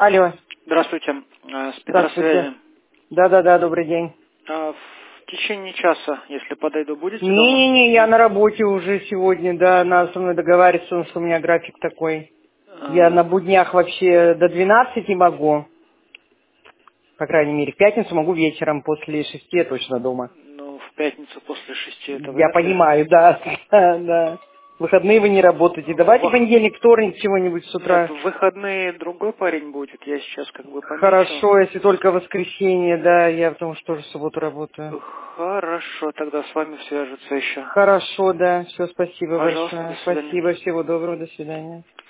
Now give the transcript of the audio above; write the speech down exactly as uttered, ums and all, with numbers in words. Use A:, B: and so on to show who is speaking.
A: Алло.
B: Здравствуйте. С
A: Здравствуйте.
B: Петросвязи.
A: Да-да-да, добрый день.
B: В течение часа, если подойду, будете дома?
A: Не-не-не, я на работе уже сегодня, да, надо со мной договариваться, потому что у меня график такой. Я
B: А,
A: на буднях вообще до двенадцати могу, по крайней мере. В пятницу могу вечером, после шести я точно дома.
B: Ну, в пятницу после шести это
A: Я
B: вряд ли.
A: понимаю, да, да. Выходные вы не работаете. Давайте
B: В-
A: понедельник, вторник, чего-нибудь с
B: Нет,
A: утра.
B: в выходные другой парень будет. Я сейчас как бы помечу.
A: Хорошо, если только воскресенье, да, я потому что тоже в субботу работаю.
B: Хорошо, тогда с вами свяжутся еще.
A: Хорошо, да, все, спасибо
B: Пожалуйста, до
A: большое.
B: свидания.
A: Спасибо, всего доброго, до свидания.